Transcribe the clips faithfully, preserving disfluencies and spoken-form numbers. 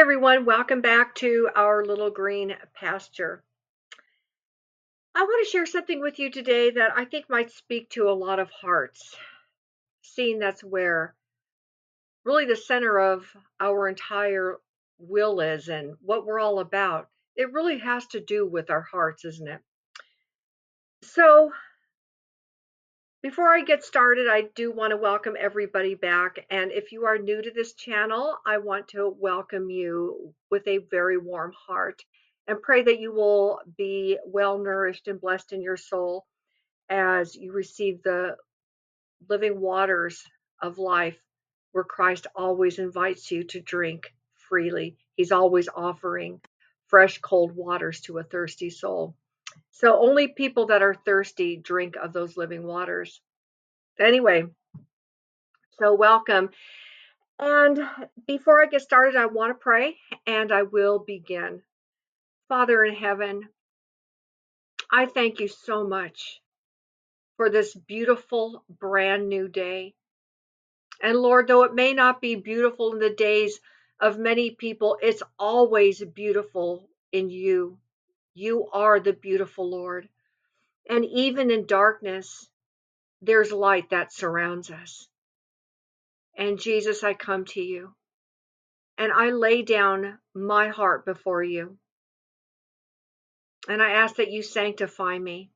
everyone, welcome back to our little green pasture. I want to share something with you today that I think might speak to a lot of hearts, seeing that's where really the center of our entire will is and what we're all about. It really has to do with our hearts, isn't it? So, before I get started, I do want to welcome everybody back. And if you are new to this channel, I want to welcome you with a very warm heart and pray that you will be well nourished and blessed in your soul as you receive the living waters of life where Christ always invites you to drink freely. He's always offering fresh, cold waters to a thirsty soul. So only people that are thirsty drink of those living waters. Anyway, so welcome. And before I get started, I want to pray and I will begin. Father in heaven, I thank you so much for this beautiful brand new day. And Lord, though it may not be beautiful in the days of many people, it's always beautiful in you. You are the beautiful Lord. And even in darkness, there's light that surrounds us. And Jesus, I come to you. And I lay down my heart before you. And I ask that you sanctify me.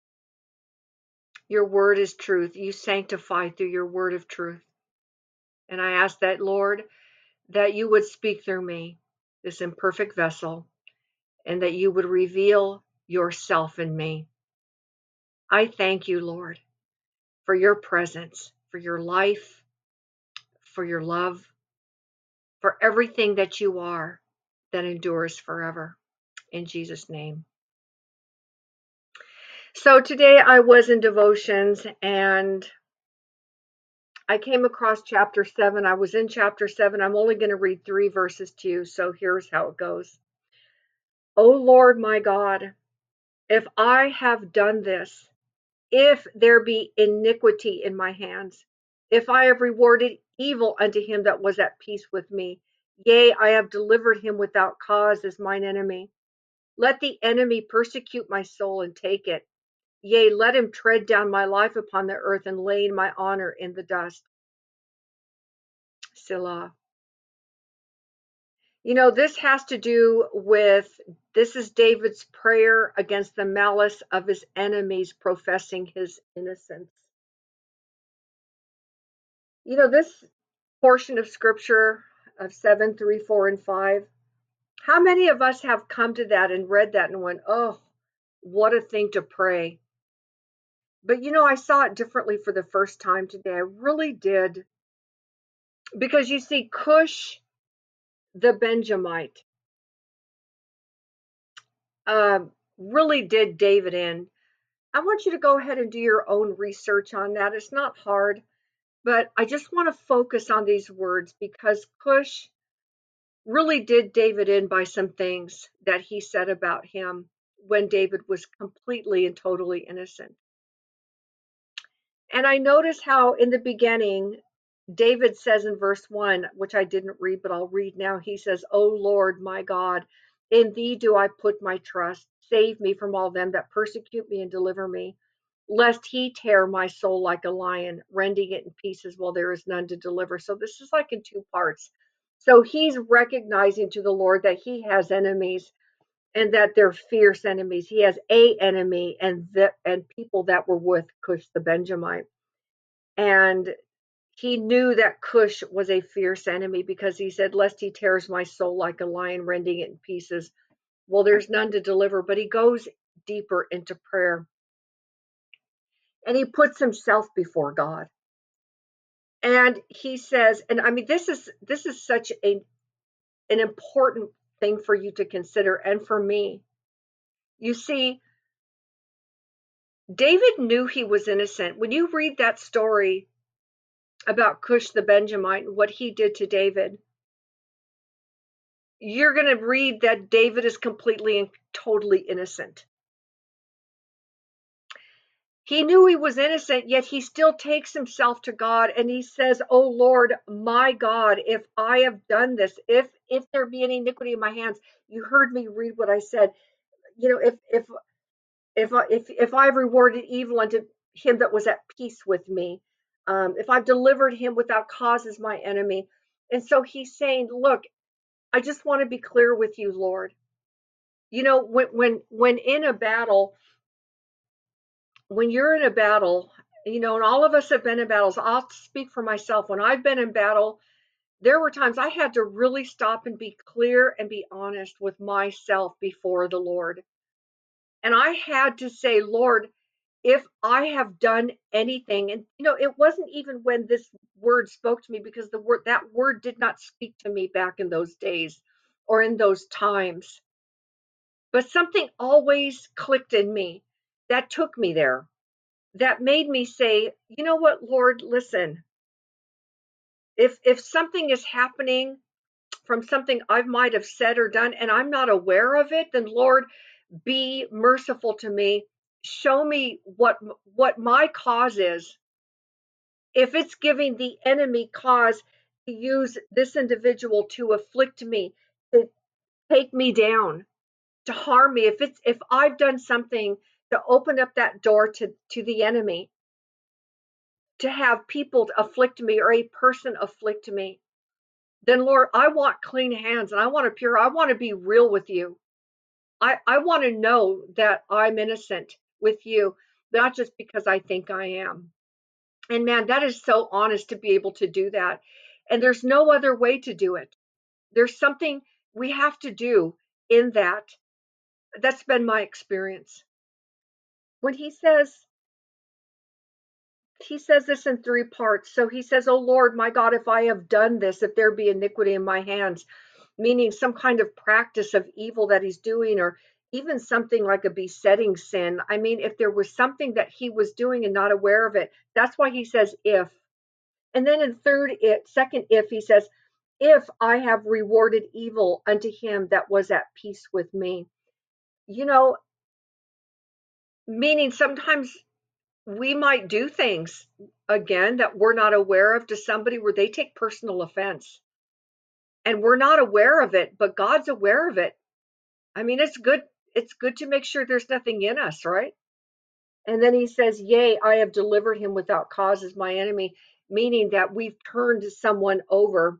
Your word is truth. You sanctify through your word of truth. And I ask that, Lord, that you would speak through me, this imperfect vessel, and that you would reveal yourself in me. I thank you, Lord, for your presence, for your life, for your love, for everything that you are that endures forever. In Jesus' name. So today I was in devotions and I came across chapter seven. I was in chapter seven. I'm only going to read three verses to you. So here's how it goes. O Lord, my God, if I have done this, if there be iniquity in my hands, if I have rewarded evil unto him that was at peace with me, yea, I have delivered him without cause as mine enemy. Let the enemy persecute my soul and take it. Yea, let him tread down my life upon the earth and lay my honor in the dust. Selah. You know, this has to do with, this is David's prayer against the malice of his enemies professing his innocence. You know, this portion of scripture of seven, three, four, and five, how many of us have come to that and read that and went, oh, what a thing to pray. But you know, I saw it differently for the first time today. I really did. Because you see, Cush the Benjamite uh, really did David in. I want you to go ahead and do your own research on that. It's not hard, but I just want to focus on these words because Cush really did David in by some things that he said about him when David was completely and totally innocent. And I notice how in the beginning, David says in verse one, which I didn't read, but I'll read now. He says, O Lord, my God, in thee do I put my trust. Save me from all them that persecute me and deliver me, lest he tear my soul like a lion, rending it in pieces while there is none to deliver. So this is like in two parts. So he's recognizing to the Lord that he has enemies and that they're fierce enemies. He has a enemy and the, and people that were with Cush the Benjamite. And he knew that Cush was a fierce enemy because he said, lest he tears my soul like a lion, rending it in pieces. Well, there's none to deliver, but he goes deeper into prayer. And he puts himself before God. And he says, and I mean, this is this is such a an important thing for you to consider, and for me. You see, David knew he was innocent. When you read that story about Cush the Benjamite and what he did to David, you're going to read that David is completely and totally innocent. He knew he was innocent, yet he still takes himself to God and he says, "Oh Lord, my God, if I have done this, if if there be any iniquity in my hands," you heard me read what I said. You know, if if if I- if if I've rewarded evil unto him that was at peace with me, um, if I've delivered him without cause as my enemy, and so he's saying, "Look, I just want to be clear with you, Lord. You know, when when when in a battle, when you're in a battle, you know, and all of us have been in battles. I'll speak for myself. When I've been in battle, there were times I had to really stop and be clear and be honest with myself before the Lord. And I had to say, Lord, if I have done anything, and you know, it wasn't even when this word spoke to me because the word that word did not speak to me back in those days or in those times. But something always clicked in me that took me there, that made me say, you know what, Lord, listen, if if something is happening from something I might have said or done and I'm not aware of it, then Lord, be merciful to me. Show me what what my cause is. If it's giving the enemy cause to use this individual to afflict me, to take me down, to harm me, if it's if I've done something to open up that door to to the enemy, to have people afflict me or a person afflict me, then Lord, I want clean hands and I want to pure, I want to be real with you. I, I want to know that I'm innocent with you, not just because I think I am. And man, that is so honest to be able to do that. And there's no other way to do it. There's something we have to do in that. That's been my experience. When he says, he says this in three parts. So he says, "Oh Lord, my God, if I have done this, if there be iniquity in my hands," meaning some kind of practice of evil that he's doing, or even something like a besetting sin. I mean, if there was something that he was doing and not aware of it, that's why he says, if. And then in third, it, second, if he says, "If I have rewarded evil unto him that was at peace with me." You know, meaning sometimes we might do things again that we're not aware of to somebody where they take personal offense and we're not aware of it, but God's aware of it. I mean, it's good. It's good to make sure there's nothing in us, right? And then he says, "Yea, I have delivered him without cause as my enemy," meaning that we've turned someone over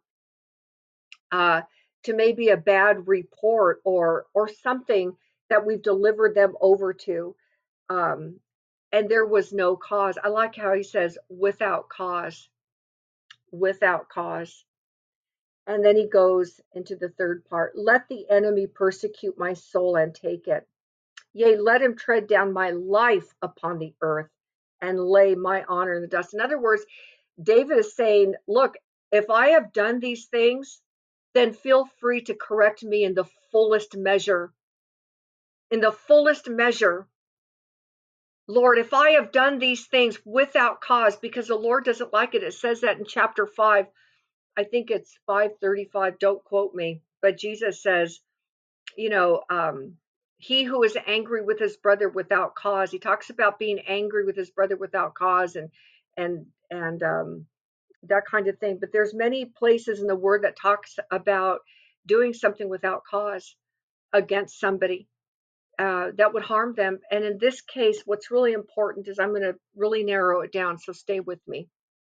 uh, to maybe a bad report or or something that we've delivered them over to. Um, and there was no cause. I like how he says, "without cause," without cause. And then he goes into the third part. "Let the enemy persecute my soul and take it. Yea, let him tread down my life upon the earth and lay my honor in the dust." In other words, David is saying, look, if I have done these things, then feel free to correct me in the fullest measure. In the fullest measure. Lord, if I have done these things without cause, because the Lord doesn't like it. It says that in chapter five. I think it's five thirty-five. Don't quote me. But Jesus says, you know, um, he who is angry with his brother without cause. He talks about being angry with his brother without cause and and and um, that kind of thing. But there's many places in the Word that talks about doing something without cause against somebody uh, that would harm them. And in this case, what's really important is I'm going to really narrow it down. So stay with me.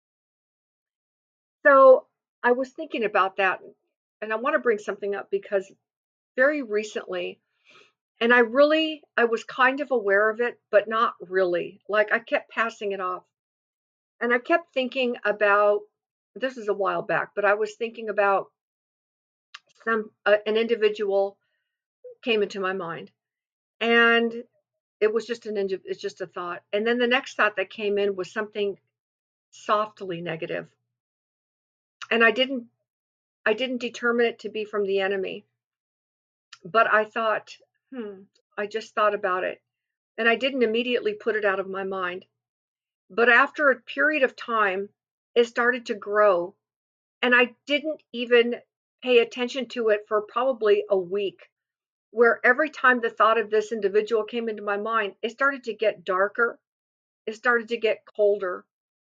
So I was thinking about that, and I want to bring something up because very recently, and I really, I was kind of aware of it, but not really. Like I kept passing it off. And I kept thinking about, this is a while back, but I was thinking about some, uh, an individual came into my mind. And it was just an, it's just a thought. And then the next thought that came in was something softly negative. And I didn't, I didn't determine it to be from the enemy, but I thought, hmm, I just thought about it. And I didn't immediately put it out of my mind. But after a period of time, it started to grow. And I didn't even pay attention to it for probably a week, where every time the thought of this individual came into my mind, it started to get darker it started to get colder.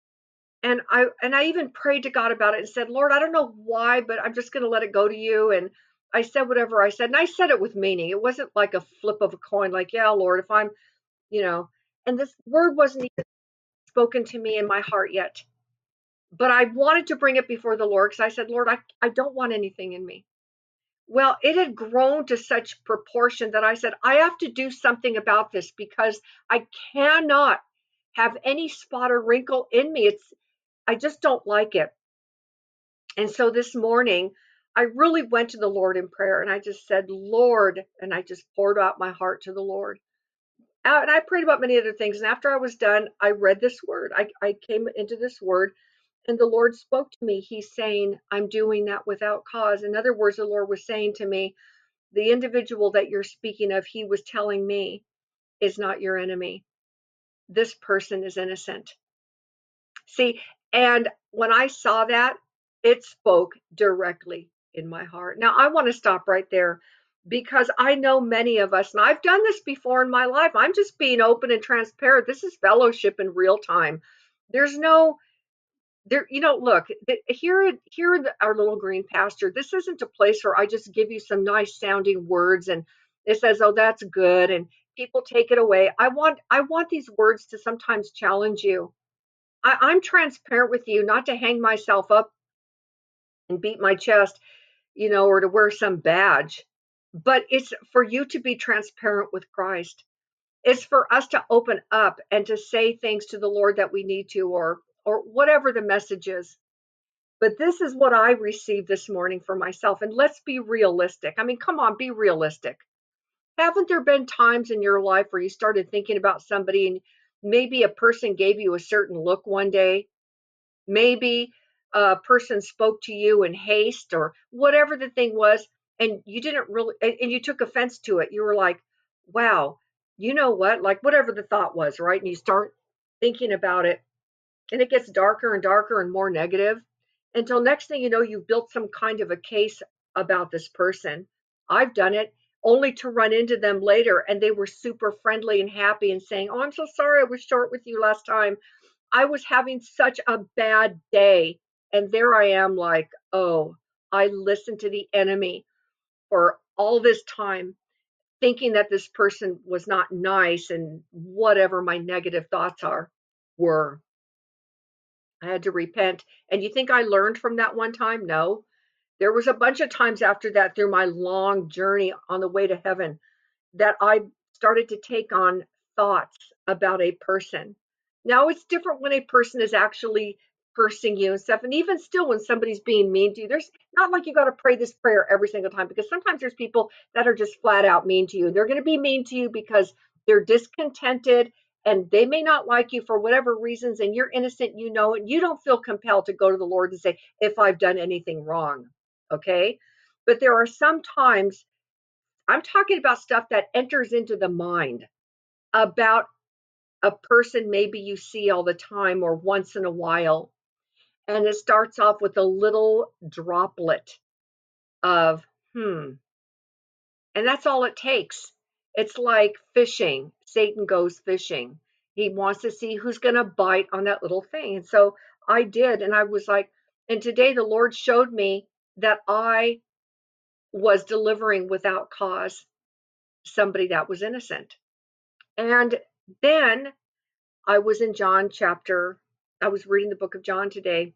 And I and I even prayed to God about it and said, Lord, I don't know why, but I'm just going to let it go to you. And I said whatever I said, and I said it with meaning. It wasn't like a flip of a coin, like, yeah, Lord, if I'm, you know, and this word wasn't even spoken to me in my heart yet. But I wanted to bring it before the Lord because I said, Lord, I, I don't want anything in me. Well, it had grown to such proportion that I said, I have to do something about this because I cannot have any spot or wrinkle in me. It's, I just don't like it. And so this morning, I really went to the Lord in prayer and I just said, Lord, and I just poured out my heart to the Lord. Uh, And I prayed about many other things. And after I was done, I read this word. I, I came into this word and the Lord spoke to me. He's saying, I'm doing that without cause. In other words, the Lord was saying to me, the individual that you're speaking of, he was telling me, is not your enemy. This person is innocent. See, and when I saw that, it spoke directly in my heart. Now, I want to stop right there because I know many of us, and I've done this before in my life. I'm just being open and transparent. This is fellowship in real time. There's no there, you know, look, here, here in our little green pasture, this isn't a place where I just give you some nice sounding words and it says, oh, that's good. And people take it away. I want, I want these words to sometimes challenge you. I, I'm transparent with you, not to hang myself up and beat my chest, you know, or to wear some badge, but it's for you to be transparent with Christ. It's for us to open up and to say things to the Lord that we need to, or, or whatever the message is. But this is what I received this morning for myself. And let's be realistic. I mean, come on, be realistic. Haven't there been times in your life where you started thinking about somebody and maybe a person gave you a certain look one day? Maybe a person spoke to you in haste or whatever the thing was, and you didn't really, and you took offense to it. You were like, wow, you know what? Like, whatever the thought was, right? And you start thinking about it, and it gets darker and darker and more negative until next thing you know, you've built some kind of a case about this person. I've done it only to run into them later and they were super friendly and happy and saying, oh, I'm so sorry I was short with you last time. I was having such a bad day. And there I am, like, oh, I listened to the enemy for all this time, thinking that this person was not nice and whatever my negative thoughts are were. I had to repent. And you think I learned from that one time? No. There was a bunch of times after that through my long journey on the way to heaven that I started to take on thoughts about a person. Now it's different when a person is actually cursing you and stuff. And even still, when somebody's being mean to you, there's not like you got to pray this prayer every single time because sometimes there's people that are just flat out mean to you. They're going to be mean to you because they're discontented and they may not like you for whatever reasons. And you're innocent, you know, and you don't feel compelled to go to the Lord and say, if I've done anything wrong. Okay. But there are some times I'm talking about stuff that enters into the mind about a person maybe you see all the time or once in a while. And it starts off with a little droplet of, hmm. And that's all it takes. It's like fishing. Satan goes fishing. He wants to see who's going to bite on that little thing. And so I did. And I was like, and today the Lord showed me that I was delivering without cause somebody that was innocent. And then I was in John chapter, I was reading the book of John today,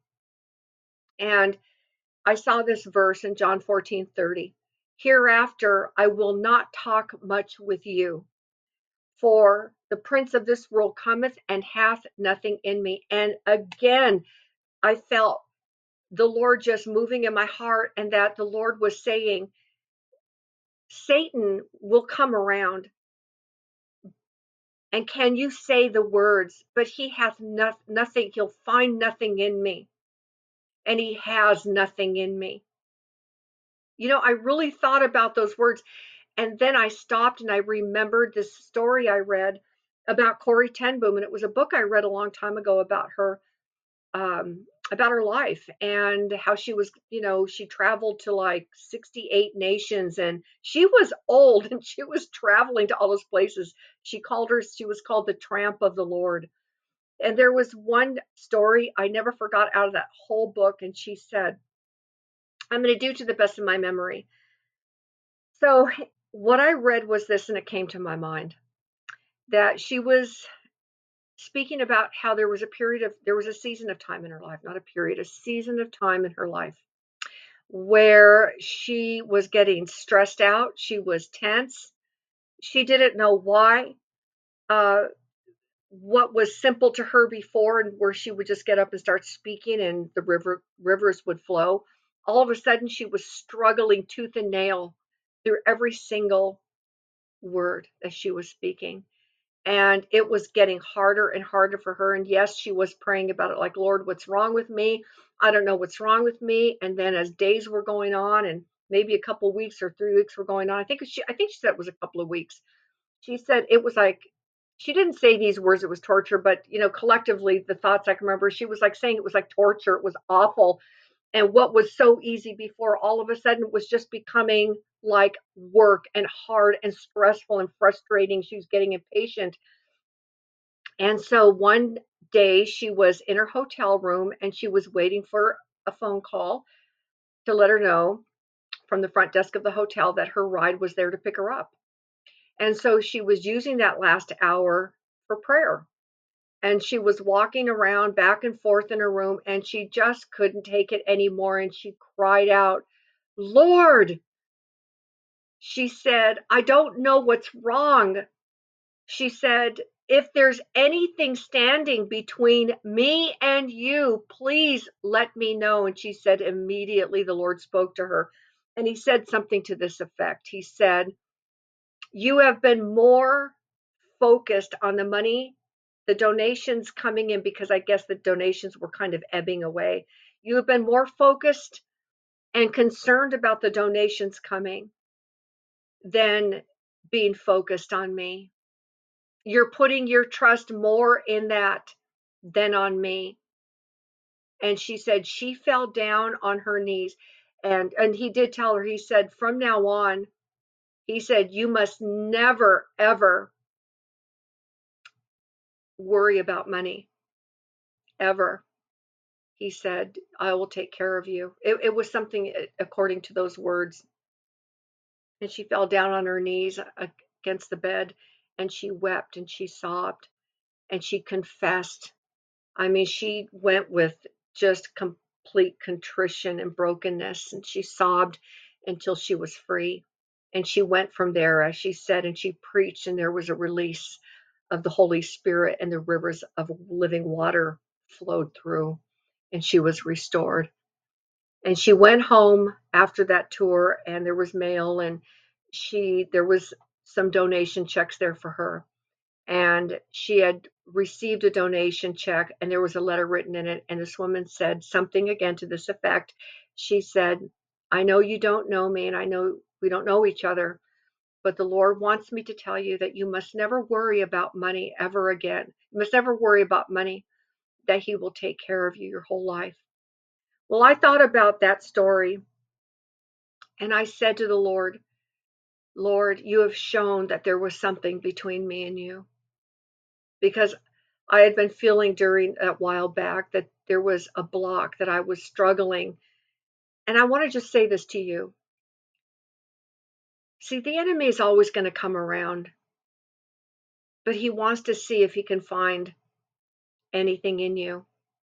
and I saw this verse in John fourteen thirty. Hereafter I will not talk much with you, for the prince of this world cometh and hath nothing in me. And again, I felt the Lord just moving in my heart, and that the Lord was saying, Satan will come around. And can you say the words, but he hath no, nothing, he'll find nothing in me. And he has nothing in me. You know, I really thought about those words. And then I stopped and I remembered this story I read about Corrie ten Boom. And it was a book I read a long time ago about her, um, about her life and how she was, you know, she traveled to like sixty-eight nations and she was old and she was traveling to all those places. She called her, she was called the Tramp of the Lord. And there was one story I never forgot out of that whole book. And she said, I'm going to do to the best of my memory. So, what I read was this, and it came to my mind that she was speaking about how there was a period of, there was a season of time in her life, not a period, a season of time in her life where she was getting stressed out. She was tense. She didn't know why. Uh, what was simple to her before, and where she would just get up and start speaking and the river rivers would flow, all of a sudden she was struggling tooth and nail through every single word that she was speaking, and it was getting harder and harder for her. And yes, she was praying about it, like, Lord, what's wrong with me? I don't know what's wrong with me. And then as days were going on, and maybe a couple of weeks or three weeks were going on, i think she i think she said it was a couple of weeks, she said it was like, she didn't say these words, it was torture, but you know, collectively the thoughts I can remember, she was like saying it was like torture, it was awful. And what was so easy before, all of a sudden was just becoming like work and hard and stressful and frustrating. She was getting impatient. And so one day she was in her hotel room and she was waiting for a phone call to let her know from the front desk of the hotel that her ride was there to pick her up. And so she was using that last hour for prayer. And she was walking around back and forth in her room, and she just couldn't take it anymore. And she cried out, Lord, she said, I don't know what's wrong. She said, if there's anything standing between me and you, please let me know. And she said, immediately the Lord spoke to her. And he said something to this effect. He said, you have been more focused on the money, the donations coming in, because I guess the donations were kind of ebbing away. You have been more focused and concerned about the donations coming than being focused on me. You're putting your trust more in that than on me. And she said she fell down on her knees. And, and he did tell her, he said, from now on, he said, you must never, ever worry about money, ever. He said, I will take care of you. It, it was something according to those words. And she fell down on her knees against the bed and she wept and she sobbed and she confessed. I mean, she went with just complete contrition and brokenness, and she sobbed until she was free. And she went from there, as she said, and she preached, and there was a release of the Holy Spirit, and the rivers of living water flowed through, and she was restored. And she went home after that tour, and there was mail, and she there was some donation checks there for her, and she had received a donation check, and there was a letter written in it, and this woman said something again to this effect. She said, I know you don't know me, and I know we don't know each other, but the Lord wants me to tell you that you must never worry about money ever again. You must never worry about money, that he will take care of you your whole life. Well, I thought about that story, and I said to the Lord, Lord, you have shown that there was something between me and you, because I had been feeling during a while back that there was a block, that I was struggling. And I want to just say this to you. See, the enemy is always going to come around, but he wants to see if he can find anything in you.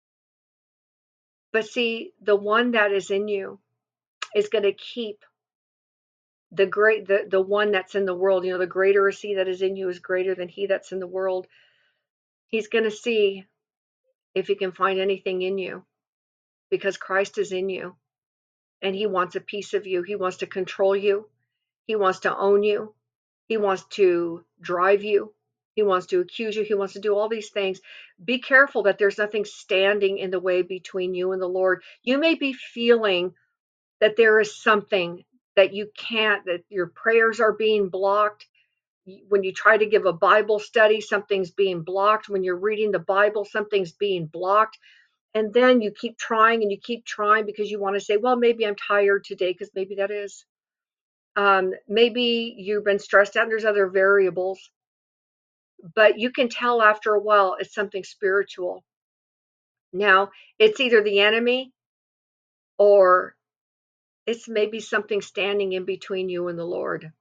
But see, the one that is in you is going to keep the great the, the one that's in the world. You know, the greater is he that is in you is greater than he that's in the world. He's going to see if he can find anything in you, because Christ is in you and he wants a piece of you. He wants to control you. He wants to own you. He wants to drive you. He wants to accuse you. He wants to do all these things. Be careful that there's nothing standing in the way between you and the Lord. You may be feeling that there is something that you can't, that your prayers are being blocked. When you try to give a Bible study, something's being blocked. When you're reading the Bible, something's being blocked. And then you keep trying and you keep trying because you want to say, well, maybe I'm tired today, because maybe that is. Um, maybe you've been stressed out and there's other variables. but you can tell after a while it's something spiritual. Now, it's either the enemy or it's maybe something standing in between you and the Lord.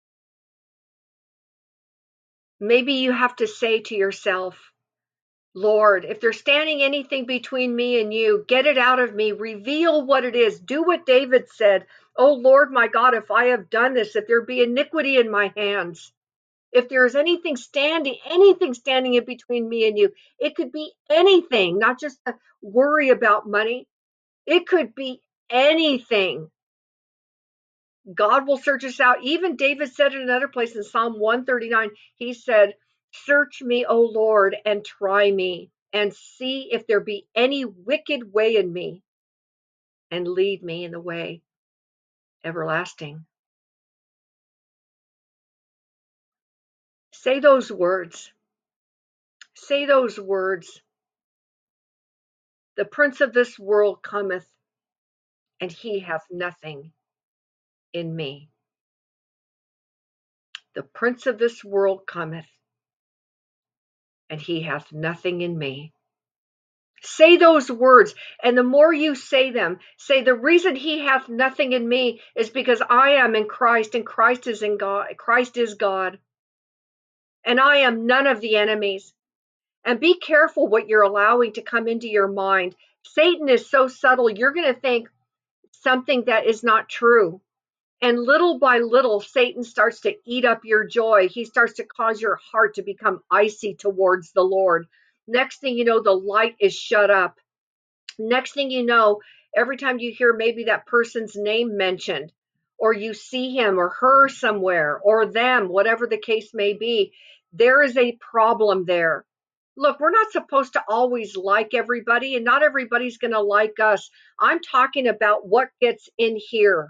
Maybe you have to say to yourself, Lord, if there's standing anything between me and you, get it out of me. Reveal what it is. Do what David said. Oh, Lord, my God, if I have done this, if there be iniquity in my hands, if there is anything standing, anything standing in between me and you, it could be anything, not just a worry about money. It could be anything. God will search us out. Even David said in another place in Psalm one thirty-nine, he said, search me, O Lord, and try me, and see if there be any wicked way in me, and lead me in the way everlasting. Say those words. Say those words. The prince of this world cometh, and he hath nothing in me. The prince of this world cometh, and he hath nothing in me. Say those words, and the more you say them, say, the reason he hath nothing in me is because I am in Christ, and Christ is in God. Christ is God, and I am none of the enemies. And be careful what you're allowing to come into your mind. Satan is so subtle, you're going to think something that is not true. And little by little, Satan starts to eat up your joy. He starts to cause your heart to become icy towards the Lord. Next thing you know, the light is shut up. Next thing you know, every time you hear maybe that person's name mentioned, or you see him or her somewhere, or them, whatever the case may be, there is a problem there. Look, we're not supposed to always like everybody, and not everybody's going to like us. I'm talking about what gets in here.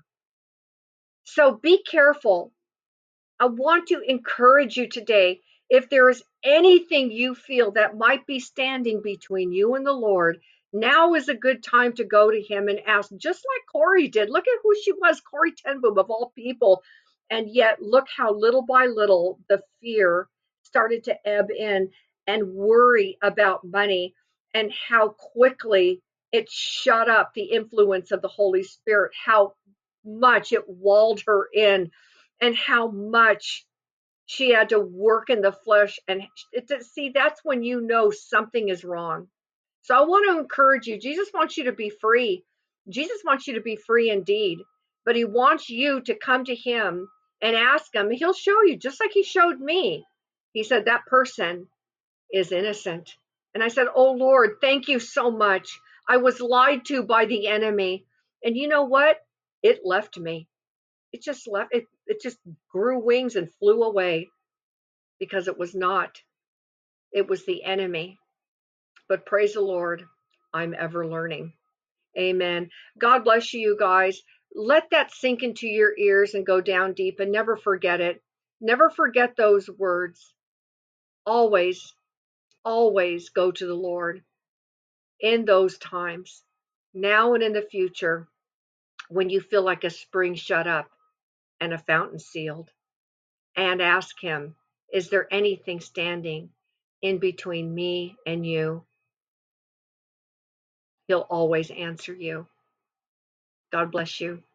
So be careful. I want to encourage you today. If there is anything you feel that might be standing between you and the Lord, now is a good time to go to him and ask, just like Corrie did. Look at who she was, Corrie ten Boom, of all people. And yet, look how little by little the fear started to ebb in, and worry about money, and how quickly it shut up the influence of the Holy Spirit, how much it walled her in, and how much she had to work in the flesh. And it, see, that's when you know something is wrong. So I want to encourage you. Jesus wants you to be free. Jesus wants you to be free indeed, but he wants you to come to him and ask him. He'll show you, just like he showed me. He said, that person is innocent. And I said, oh Lord, thank you so much. I was lied to by the enemy. And you know what? It left me. It just left, it, it just grew wings and flew away, because it was not. It was the enemy. But praise the Lord, I'm ever learning. Amen. God bless you, you guys. Let that sink into your ears and go down deep, and never forget it. Never forget those words. Always, always go to the Lord in those times, now and in the future, when you feel like a spring shut up and a fountain sealed. And ask him, is there anything standing in between me and you? He'll always answer you. God bless you.